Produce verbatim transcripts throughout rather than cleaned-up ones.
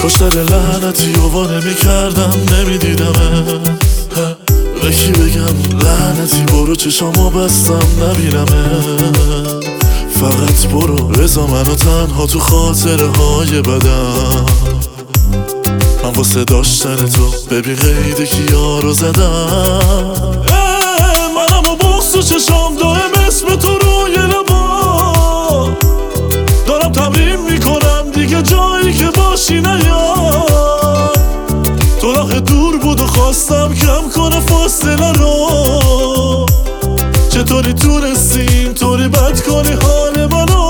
کشتر لعنتی و وا نمی کردم نمیدیدمت. به کی بگم لعنتی برو چشامو بستم نبینمت. فقط برو بذار منو تنها تو خاطره های بدم. من واسه داشتن تو ببین قید کیا رو زدم. منم و بغض تو چشام دائم اسم تو روی لبا. دارم تمرین میکنم دیگه جایی که باشی نیاد. تو راه دور بود و خواستم کم کنه فاصله رو. چطوری تونستی اینطوری بد کنی حال منو؟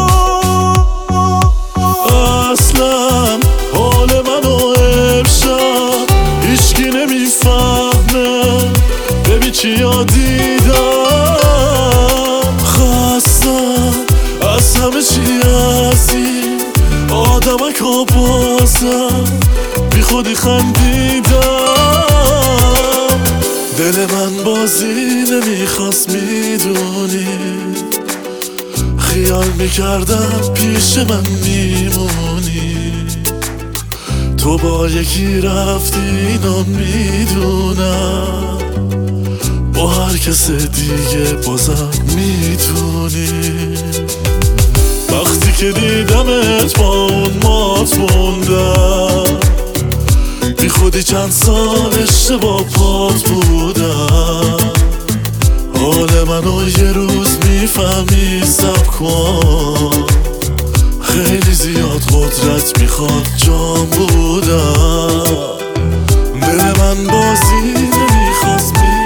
اصلا حال منو امشب هیچکی نمیفهمه. ببین چیا دیدم. خستم از همه چی از این آدمک ها بازم بی خودی خندیدم. دل من بازی نمیخواست میدونی. خیال میکردم پیش من میمونی. تو با یکی رفتی اینا میدونم. با هر کس دیگه بازم میتونی. وقتی که دیدمت با اون مات موندم. بی خودی چند سال اشتباه پات بودم. حال منو یه روز میفهمی صبر کن. خیلی زیاد قدرت میخواد جام بودم. دل من بازی نمیخواست میدونی.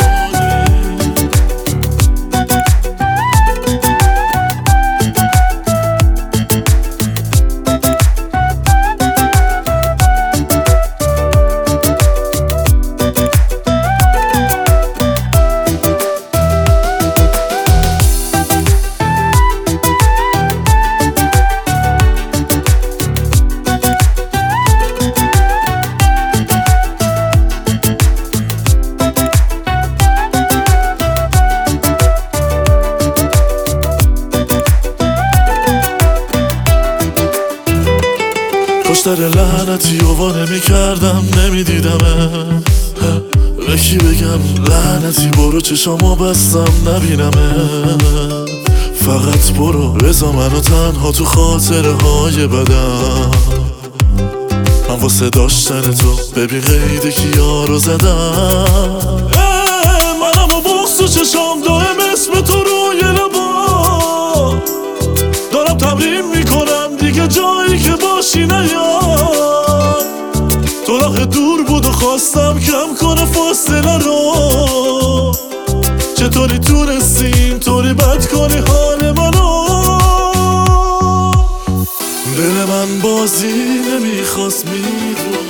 کشتر لعنتی و وا نمی کردم نمیدیدمت. به کی بگم لعنتی برو چشامو بستم نبینمت. فقط برو بذار منو تنها تو خاطره های بدم. من واسه داشتن تو ببین قید کیا رو زدم. منم و بغض تو چشام دائم اسم تو روی لبا. دارم تمرین میکنم دیگه جایی که باشی نیاد. تو راه دور بود و خواستم کم کنه فاصله رو. چطوری تونستی اینطوری بد کنی حال منو؟ دل من بازی نمیخواست میدونی.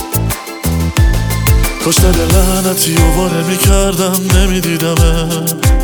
کشتر لعنتی و وا نمی کردم نمیدیدمت.